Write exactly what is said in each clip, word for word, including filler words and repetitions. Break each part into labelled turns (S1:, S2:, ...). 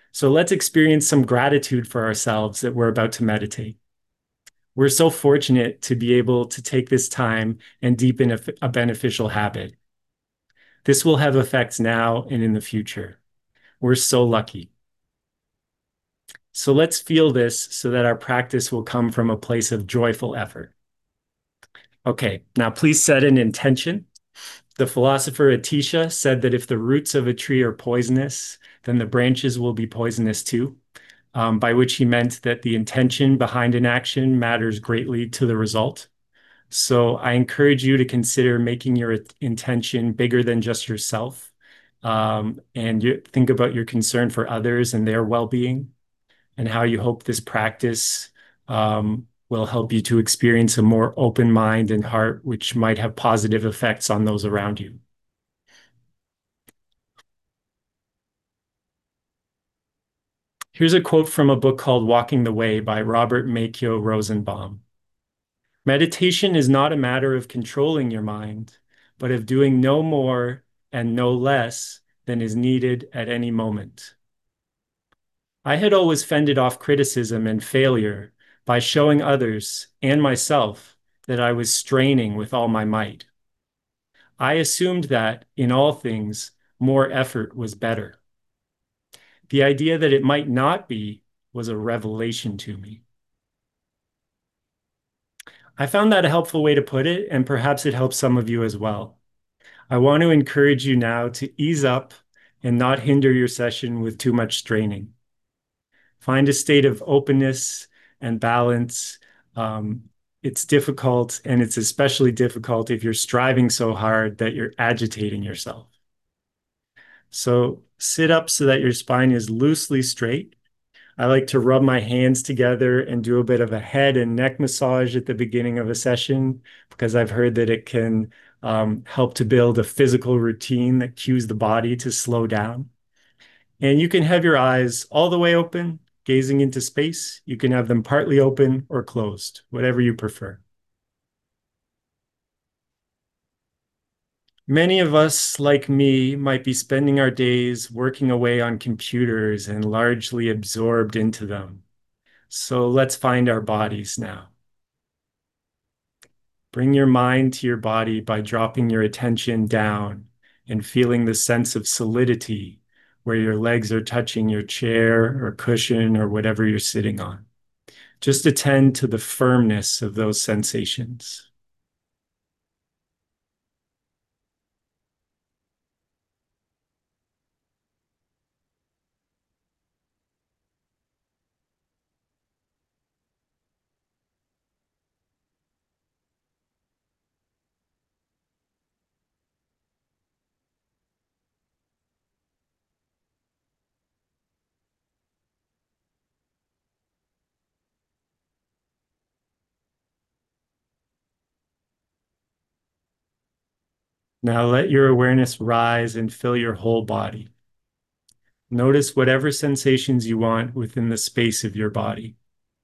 S1: So let's experience some gratitude for ourselves that we're about to meditate. We're so fortunate to be able to take this time and deepen a, a beneficial habit. This will have effects now and in the future. We're so lucky. So let's feel this so that our practice will come from a place of joyful effort. Okay, now please set an intention. The philosopher Atisha said that if the roots of a tree are poisonous, then the branches will be poisonous too, um, by which he meant that the intention behind an action matters greatly to the result. So I encourage you to consider making your intention bigger than just yourself, um, and you think about your concern for others and their well-being, and how you hope this practice um, will help you to experience a more open mind and heart, which might have positive effects on those around you. Here's a quote from a book called Walking the Way by Robert Makio Rosenbaum. Meditation is not a matter of controlling your mind, but of doing no more and no less than is needed at any moment. I had always fended off criticism and failure by showing others and myself that I was straining with all my might. I assumed that, in all things, more effort was better. The idea that it might not be was a revelation to me. I found that a helpful way to put it, and perhaps it helps some of you as well. I want to encourage you now to ease up and not hinder your session with too much straining. Find a state of openness and balance. Um, it's difficult, and it's especially difficult if you're striving so hard that you're agitating yourself. So sit up so that your spine is loosely straight. I like to rub my hands together and do a bit of a head and neck massage at the beginning of a session because I've heard that it can um, help to build a physical routine that cues the body to slow down. And you can have your eyes all the way open, gazing into space. You can have them partly open or closed, whatever you prefer. Many of us, like me, might be spending our days working away on computers and largely absorbed into them. So let's find our bodies now. Bring your mind to your body by dropping your attention down and feeling the sense of solidity where your legs are touching your chair or cushion or whatever you're sitting on. Just attend to the firmness of those sensations. Now let your awareness rise and fill your whole body. Notice whatever sensations you want within the space of your body.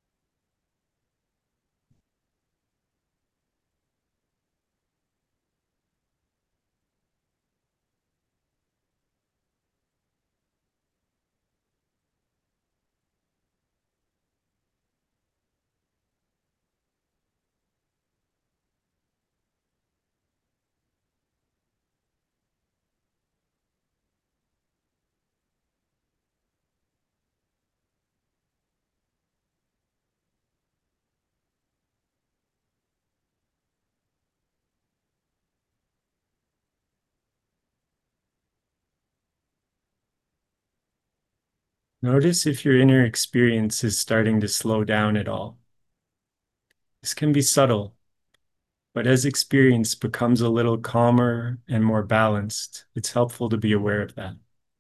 S1: Notice if your inner experience is starting to slow down at all. This can be subtle, but as experience becomes a little calmer and more balanced, it's helpful to be aware of that.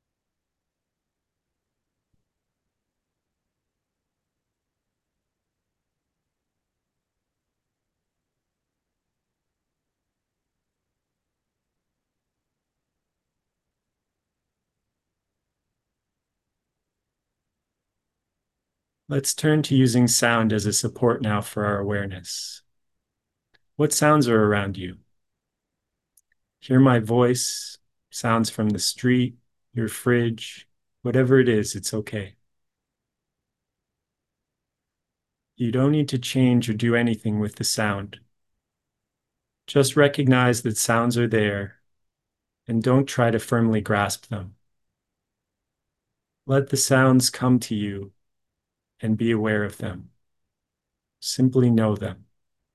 S1: Let's turn to using sound as a support now for our awareness. What sounds are around you? Hear my voice, sounds from the street, your fridge, Whatever it is, it's okay. You don't need to change or do anything with the sound. Just recognize that sounds are there and don't try to firmly grasp them. Let the sounds come to you and be aware of them. Simply know them.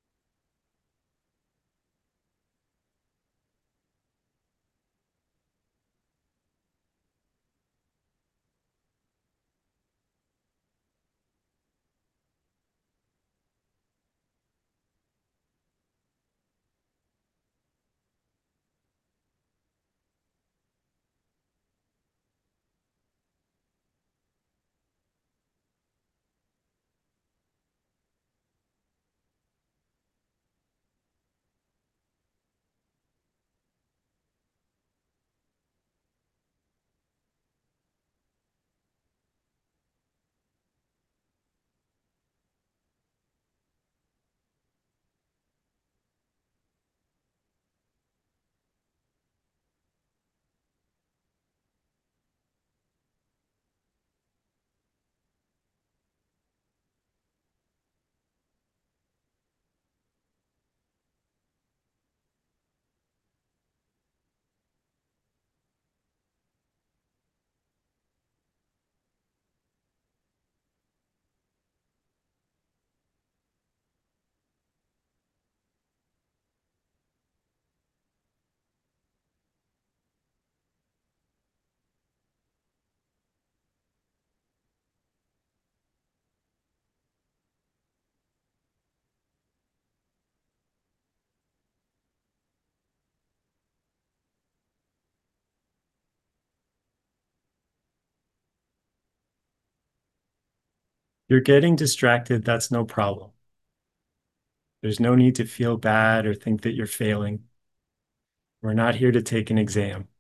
S1: You're getting distracted, that's no problem. There's no need to feel bad or think that you're failing. We're not here to take an exam.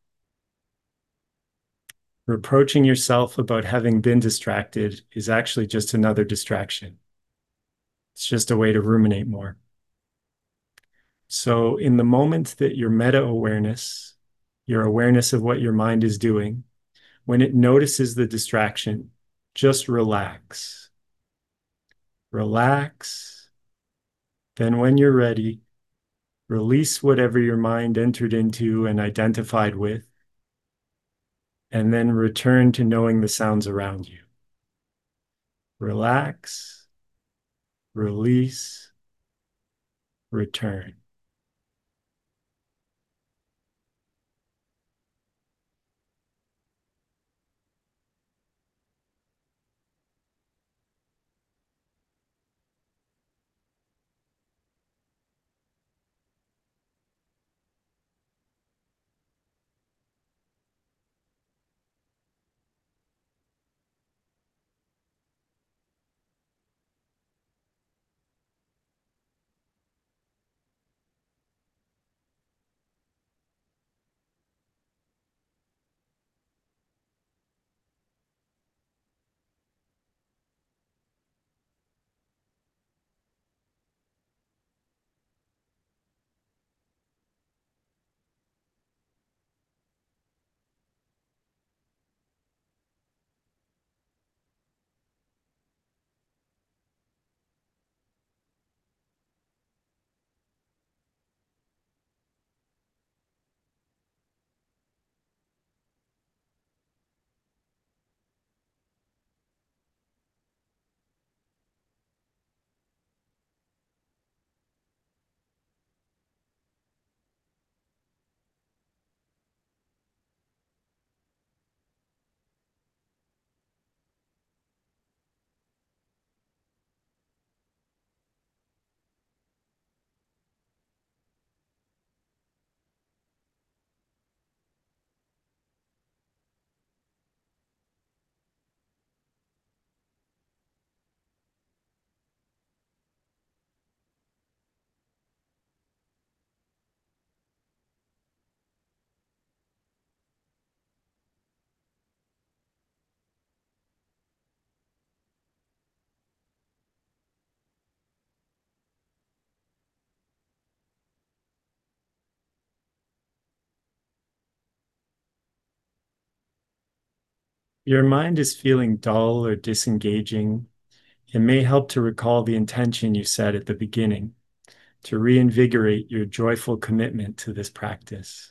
S1: Reproaching yourself about having been distracted is actually just another distraction. It's just a way to ruminate more. So, in the moment that your meta awareness, your awareness of what your mind is doing, when it notices the distraction, just relax. Relax. Then, when you're ready, release whatever your mind entered into and identified with, and then return to knowing the sounds around you. Relax, release, return. your mind is feeling dull or disengaging, it may help to recall the intention you set at the beginning to reinvigorate your joyful commitment to this practice.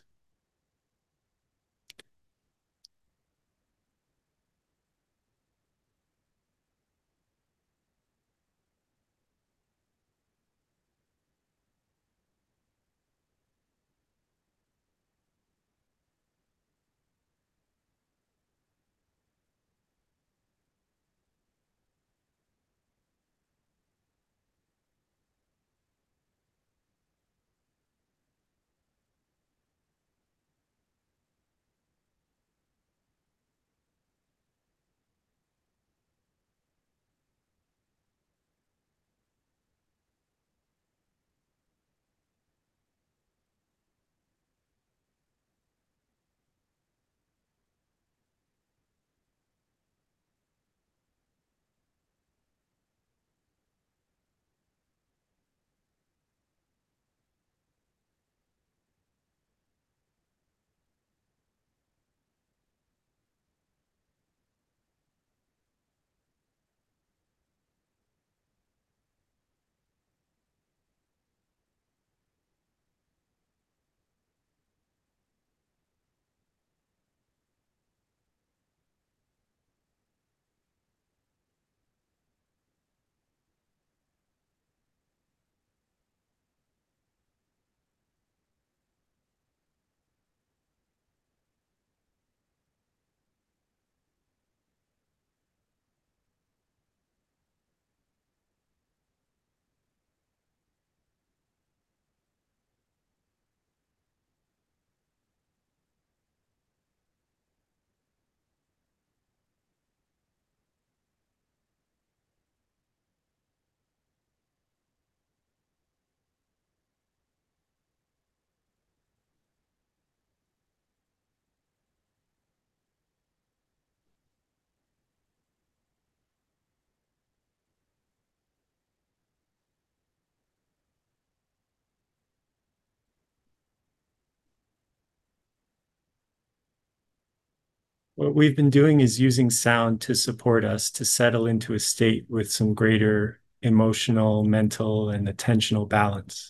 S1: What we've been doing is using sound to support us to settle into a state with some greater emotional, mental, and attentional balance.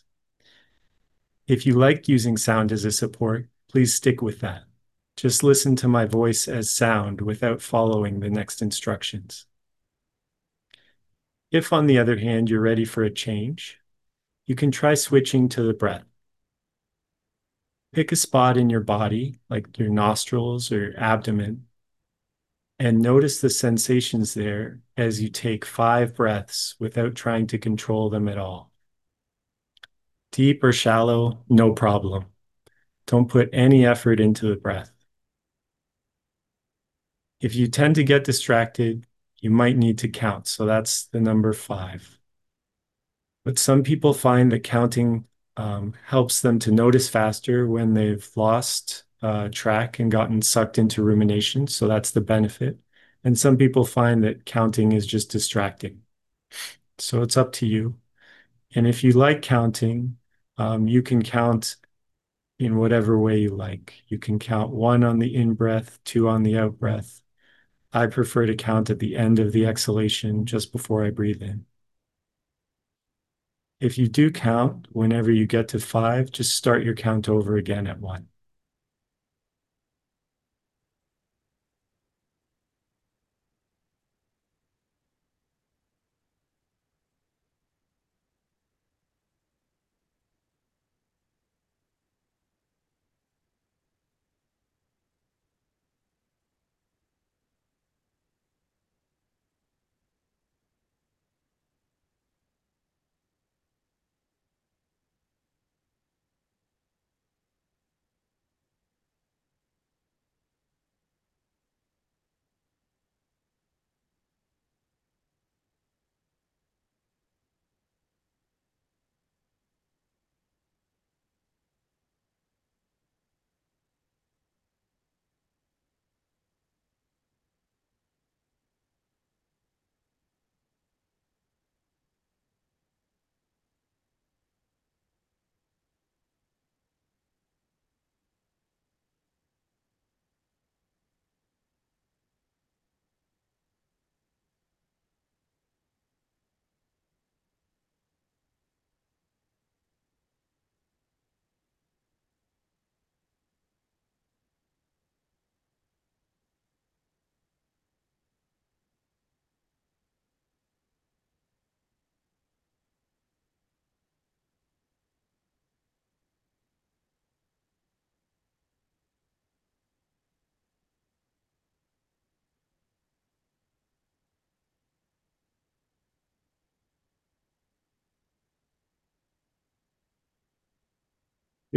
S1: If you like using sound as a support, please stick with that. Just listen to my voice as sound without following the next instructions. If, on the other hand, you're ready for a change, you can try switching to the breath. Pick a spot in your body, like your nostrils or abdomen, and notice the sensations there as you take five breaths without trying to control them at all. Deep or shallow, no problem. Don't put any effort into the breath. If you tend to get distracted, you might need to count. So that's the number five. But some people find that counting um, helps them to notice faster when they've lost uh, track and gotten sucked into rumination. So that's the benefit. And some people find that counting is just distracting. So it's up to you. And if you like counting, um, you can count in whatever way you like. You can count one on the in breath, two on the out breath. I prefer to count at the end of the exhalation just before I breathe in. If you do count, whenever you get to five, just start your count over again at one.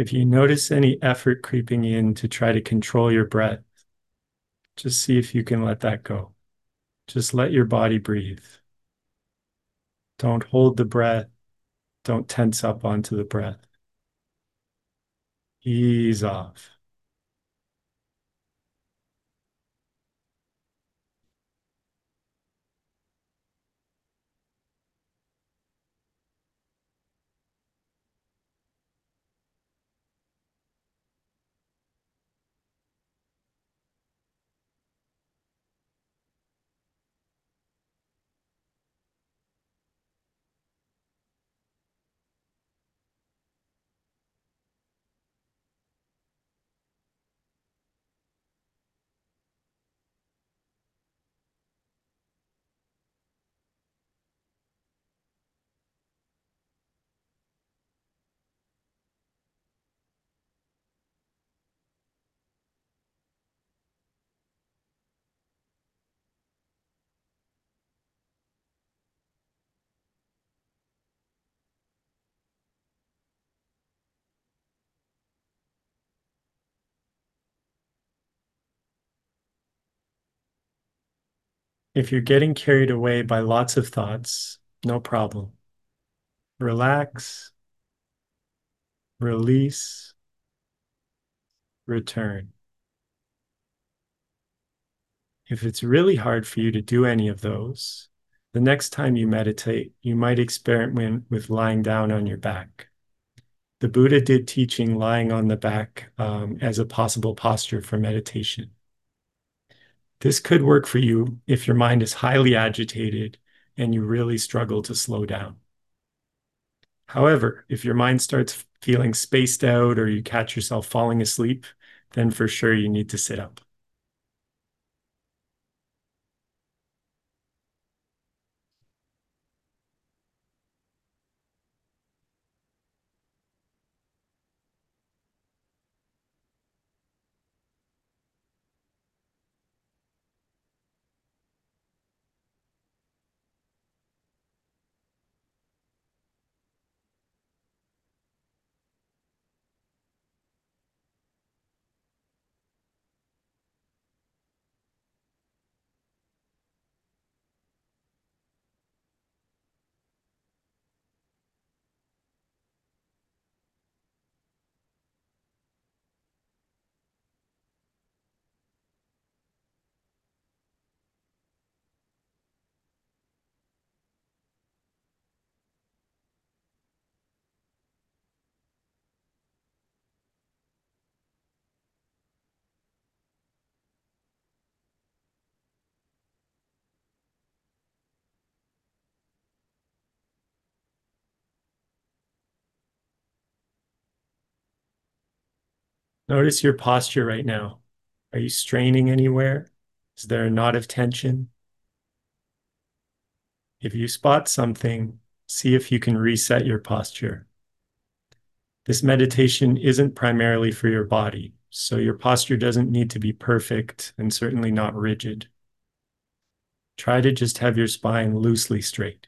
S1: If you notice any effort creeping in to try to control your breath, just see if you can let that go. Just let your body breathe. Don't hold the breath. Don't tense up onto the breath. Ease off. If you're getting carried away by lots of thoughts, no problem. Relax, release, return. If it's really hard for you to do any of those, the next time you meditate, you might experiment with lying down on your back. The Buddha did teaching lying on the back um, as a possible posture for meditation. This could work for you if your mind is highly agitated and you really struggle to slow down. However, if your mind starts feeling spaced out or you catch yourself falling asleep, then for sure you need to sit up. Notice your posture right now. Are you straining anywhere? Is there a knot of tension? If you spot something, see if you can reset your posture. This meditation isn't primarily for your body, so your posture doesn't need to be perfect and certainly not rigid. Try to just have your spine loosely straight.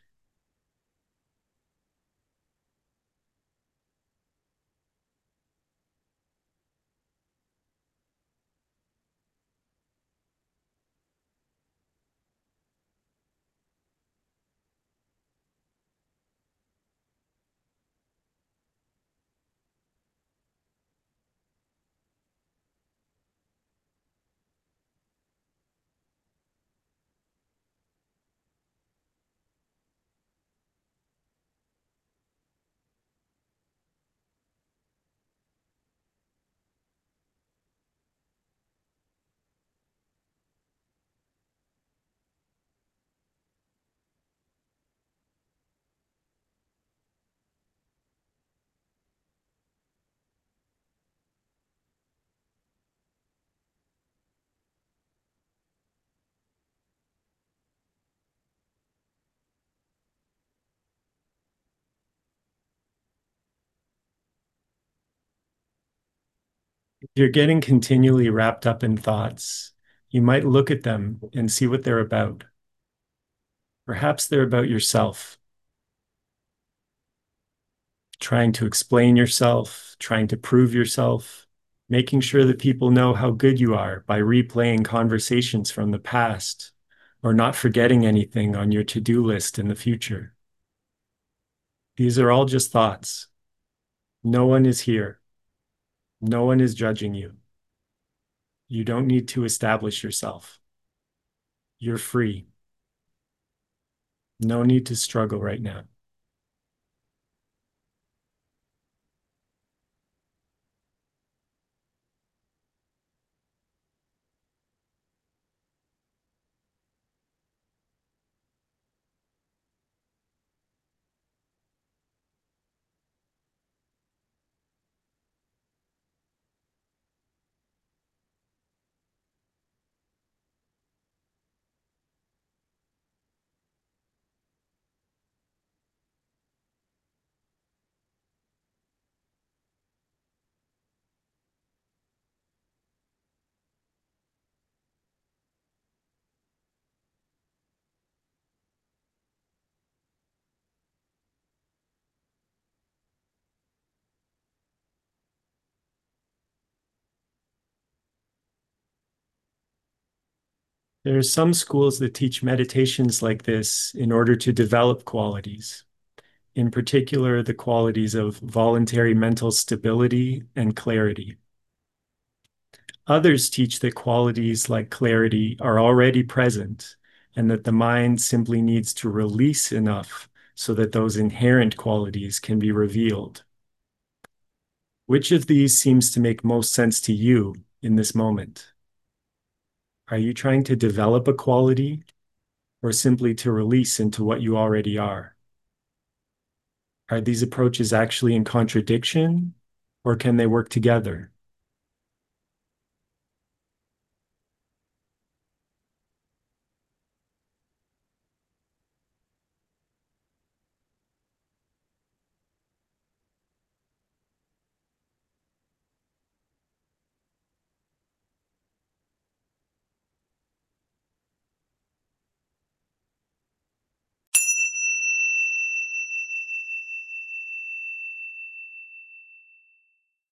S1: If you're getting continually wrapped up in thoughts, you might look at them and see what they're about. Perhaps they're about yourself. trying to explain yourself, trying to prove yourself, making sure that people know how good you are by replaying conversations from the past or not forgetting anything on your to-do list in the future. These are all just thoughts. No one is here. No one is judging you. You don't need to establish yourself. You're free. No need to struggle right now. There are some schools that teach meditations like this in order to develop qualities, in particular, the qualities of voluntary mental stability and clarity. Others teach that qualities like clarity are already present and that the mind simply needs to release enough so that those inherent qualities can be revealed. Which of these seems to make most sense to you in this moment? Are you trying to develop a quality or simply to release into what you already are? Are these approaches actually in contradiction, or can they work together?